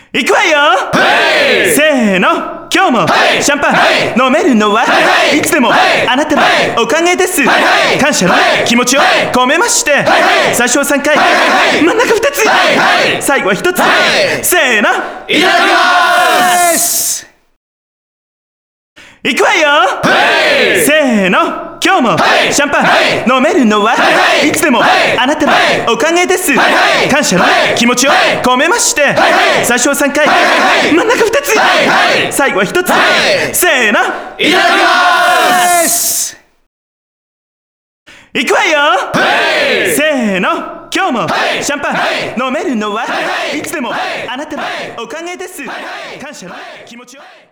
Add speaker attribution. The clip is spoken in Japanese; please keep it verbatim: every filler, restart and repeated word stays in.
Speaker 1: 行くわよ、せーの、今日もシャンパン飲めるのはいつでもあなたのおかげです。感謝の気持ちを込めまして、最初はさんかい、真ん中ふたつ、最後はひとつ、せーの、いただきます。行くわよ、せーの、今日もシャンパン飲めるのはいつでもあなたのおかげです。感謝の気持ちを込めまして、最初はさんかい、真ん中ふたつ、最後はひとつ、せーの、いただきます。行くわよ、せーの、今日もシャンパン飲めるのはいつでもあなたのおかげです。感謝の気持ちを